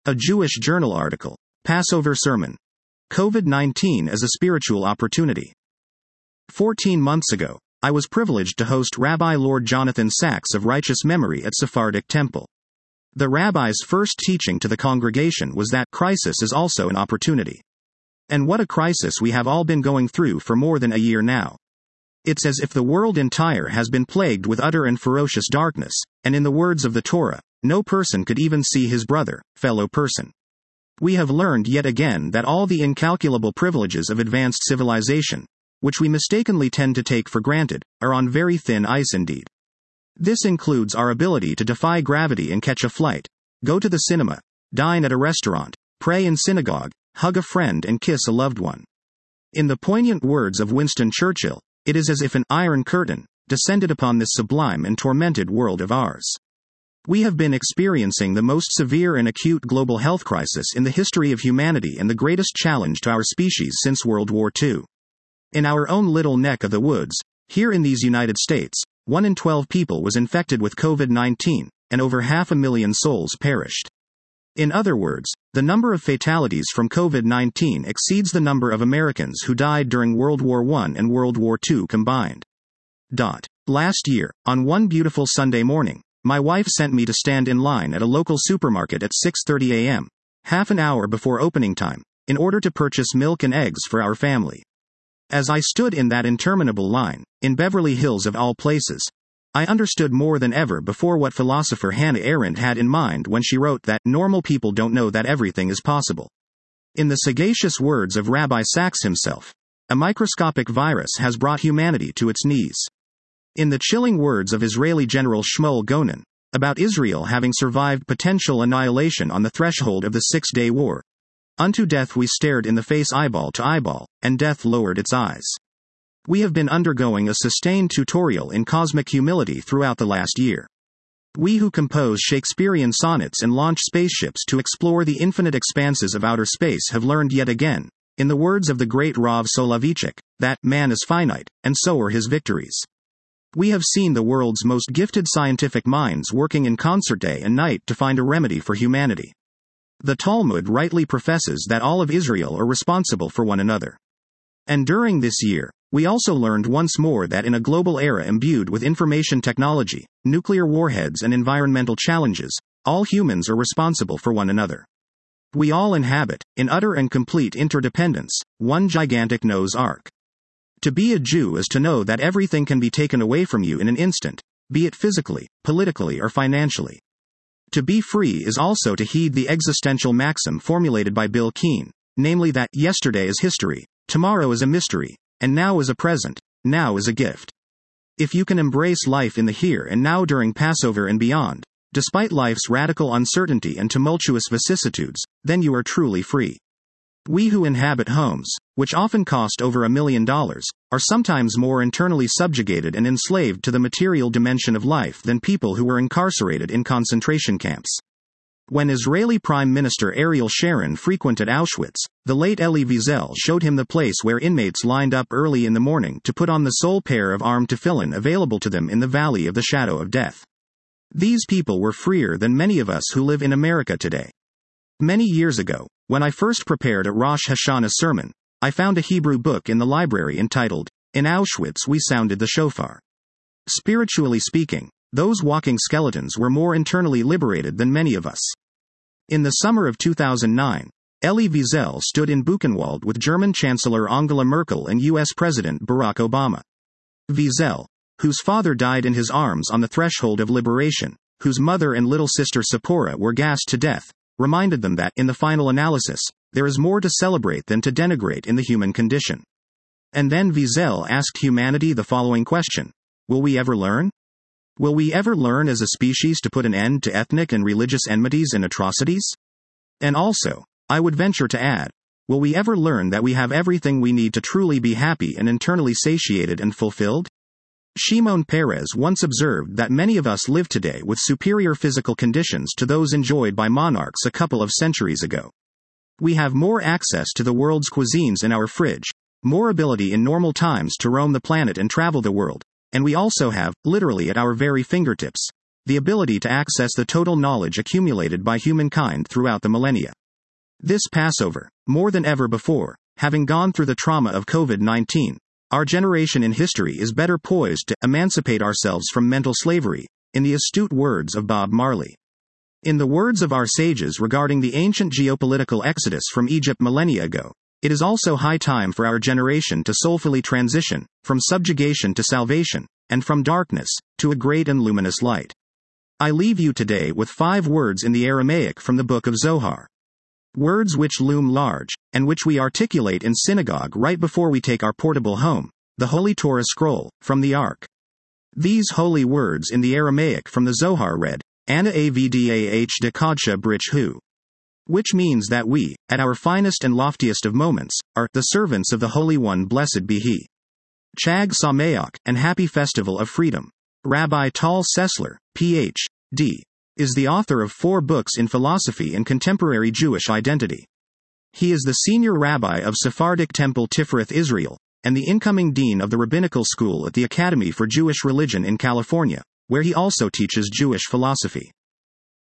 A Jewish Journal article. Passover Sermon. COVID-19 as a Spiritual Opportunity. 14 months ago, I was privileged to host Rabbi Lord Jonathan Sacks of righteous memory at Sephardic Temple. The rabbi's first teaching to the congregation was that crisis is also an opportunity. And what a crisis we have all been going through for more than a year now. It's as if the world entire has been plagued with utter and ferocious darkness, and in the words of the Torah, no person could even see his brother, fellow person. We have learned yet again that all the incalculable privileges of advanced civilization, which we mistakenly tend to take for granted, are on very thin ice indeed. This includes our ability to defy gravity and catch a flight, go to the cinema, dine at a restaurant, pray in synagogue, hug a friend and kiss a loved one. In the poignant words of Winston Churchill, it is as if an iron curtain descended upon this sublime and tormented world of ours. We have been experiencing the most severe and acute global health crisis in the history of humanity and the greatest challenge to our species since World War II. In our own little neck of the woods, here in these United States, 1 in 12 people was infected with COVID-19, and over 500,000 souls perished. In other words, the number of fatalities from COVID-19 exceeds the number of Americans who died during World War I and World War II combined. Last year, on one beautiful Sunday morning, my wife sent me to stand in line at a local supermarket at 6:30 a.m., half an hour before opening time, in order to purchase milk and eggs for our family. As I stood in that interminable line, in Beverly Hills of all places, I understood more than ever before what philosopher Hannah Arendt had in mind when she wrote that normal people don't know that everything is possible. In the sagacious words of Rabbi Sacks himself, a microscopic virus has brought humanity to its knees. In the chilling words of Israeli General Shmuel Gonen, about Israel having survived potential annihilation on the threshold of the Six-Day War, unto death we stared in the face eyeball to eyeball, and death lowered its eyes. We have been undergoing a sustained tutorial in cosmic humility throughout the last year. We who compose Shakespearean sonnets and launch spaceships to explore the infinite expanses of outer space have learned yet again, in the words of the great Rav Soloveitchik, that man is finite, and so are his victories. We have seen the world's most gifted scientific minds working in concert day and night to find a remedy for humanity. The Talmud rightly professes that all of Israel are responsible for one another. And during this year, we also learned once more that in a global era imbued with information technology, nuclear warheads and environmental challenges, all humans are responsible for one another. We all inhabit, in utter and complete interdependence, one gigantic Noah's Ark. To be a Jew is to know that everything can be taken away from you in an instant, be it physically, politically or financially. To be free is also to heed the existential maxim formulated by Bill Keane, namely that yesterday is history, tomorrow is a mystery, and now is a present, now is a gift. If you can embrace life in the here and now during Passover and beyond, despite life's radical uncertainty and tumultuous vicissitudes, then you are truly free. We who inhabit homes, which often cost over $1 million, are sometimes more internally subjugated and enslaved to the material dimension of life than people who were incarcerated in concentration camps. When Israeli Prime Minister Ariel Sharon frequented Auschwitz, the late Elie Wiesel showed him the place where inmates lined up early in the morning to put on the sole pair of armed tefillin available to them in the valley of the shadow of death. These people were freer than many of us who live in America today. Many years ago, when I first prepared a Rosh Hashanah sermon, I found a Hebrew book in the library entitled, "In Auschwitz We Sounded the Shofar." Spiritually speaking, those walking skeletons were more internally liberated than many of us. In the summer of 2009, Elie Wiesel stood in Buchenwald with German Chancellor Angela Merkel and U.S. President Barack Obama. Wiesel, whose father died in his arms on the threshold of liberation, whose mother and little sister Sephora were gassed to death, reminded them that, in the final analysis, there is more to celebrate than to denigrate in the human condition. And then Wiesel asked humanity the following question: will we ever learn? Will we ever learn as a species to put an end to ethnic and religious enmities and atrocities? And also, I would venture to add, will we ever learn that we have everything we need to truly be happy and internally satiated and fulfilled? Shimon Peres once observed that many of us live today with superior physical conditions to those enjoyed by monarchs a couple of centuries ago. We have more access to the world's cuisines in our fridge, more ability in normal times to roam the planet and travel the world, and we also have, literally at our very fingertips, the ability to access the total knowledge accumulated by humankind throughout the millennia. This Passover, more than ever before, having gone through the trauma of COVID-19, our generation in history is better poised to emancipate ourselves from mental slavery, in the astute words of Bob Marley. In the words of our sages regarding the ancient geopolitical exodus from Egypt millennia ago, it is also high time for our generation to soulfully transition, from subjugation to salvation, and from darkness, to a great and luminous light. I leave you today with 5 words in the Aramaic from the Book of Zohar. Words which loom large, and which we articulate in synagogue right before we take our portable home, the Holy Torah scroll, from the Ark. These holy words in the Aramaic from the Zohar read, Ana Avdah de Kodsha Brich Hu. Which means that we, at our finest and loftiest of moments, are the servants of the Holy One, blessed be He. Chag Sameach, and Happy Festival of Freedom. Rabbi Tal Sessler, Ph.D., is the author of 4 books in philosophy and contemporary Jewish identity. He is the senior rabbi of Sephardic Temple Tiferet Israel, and the incoming dean of the rabbinical school at the Academy for Jewish Religion in California, where he also teaches Jewish philosophy.